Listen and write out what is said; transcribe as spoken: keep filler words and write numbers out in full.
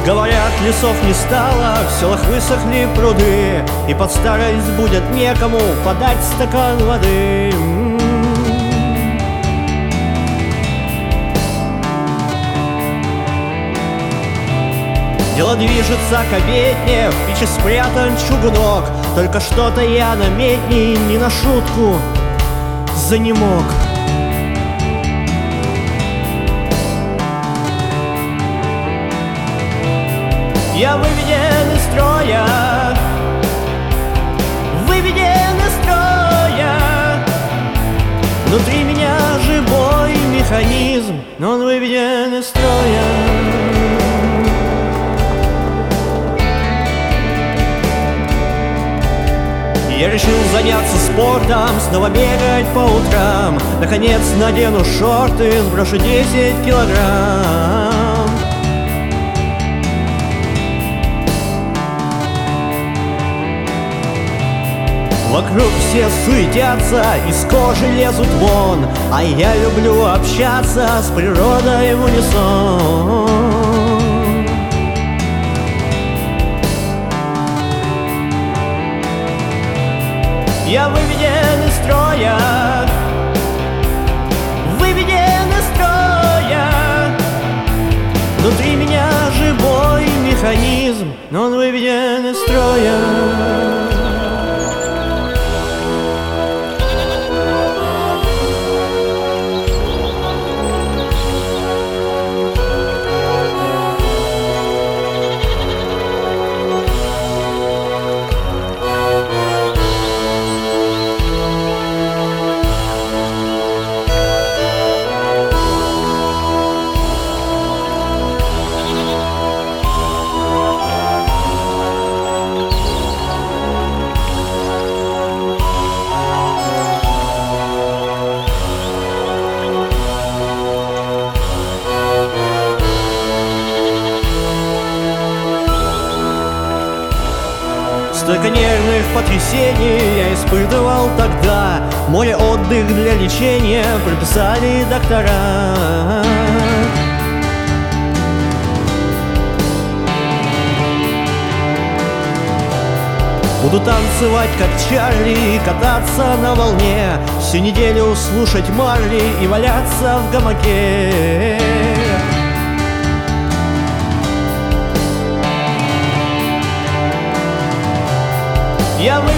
Говорят, лесов не стало, в селах высохли пруды, и под старость будет некому подать стакан воды. Дело движется к обедне, в печи спрятан чугунок, только что-то я на медне не на шутку занемог. Я выведен из строя, выведен из строя. Внутри меня живой механизм, но он выведен из строя. Я решил заняться спортом, снова бегать по утрам. Наконец надену шорты, сброшу десять килограмм. Вокруг все суетятся, из кожи лезут вон, а я люблю общаться с природой в унисон. Я выведен из строя, выведен из строя. Внутри меня живой механизм, но он выведен из строя. Столько нервных потрясений я испытывал тогда. Мой отдых для лечения прописали доктора. Буду танцевать как Чарли, кататься на волне, всю неделю слушать Марли и валяться в гамаке. Я